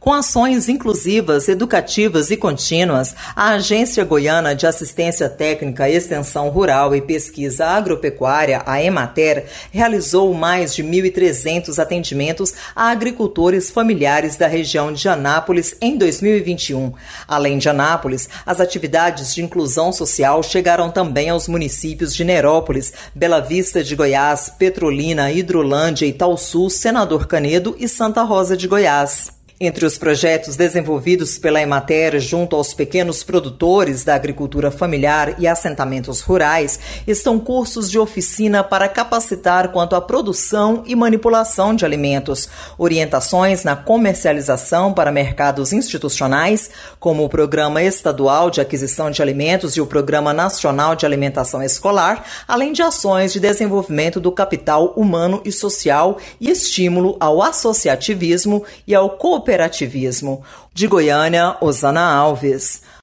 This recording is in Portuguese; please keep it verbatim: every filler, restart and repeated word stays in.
Com ações inclusivas, educativas e contínuas, a Agência Goiana de Assistência Técnica, Extensão Rural e Pesquisa Agropecuária, a Emater, realizou mais de mil e trezentos atendimentos a agricultores familiares da região de Anápolis em dois mil e vinte e um. Além de Anápolis, as atividades de inclusão social chegaram também aos municípios de Nerópolis, Bela Vista de Goiás, Petrolina, Hidrolândia, Itaúsu, Senador Canedo e Santa Rosa de Goiás. Entre os projetos desenvolvidos pela Emater junto aos pequenos produtores da agricultura familiar e assentamentos rurais estão cursos de oficina para capacitar quanto à produção e manipulação de alimentos, orientações na comercialização para mercados institucionais, como o Programa Estadual de Aquisição de Alimentos e o Programa Nacional de Alimentação Escolar, além de ações de desenvolvimento do capital humano e social e estímulo ao associativismo e ao cooperativismo. De Goiânia, Osana Alves.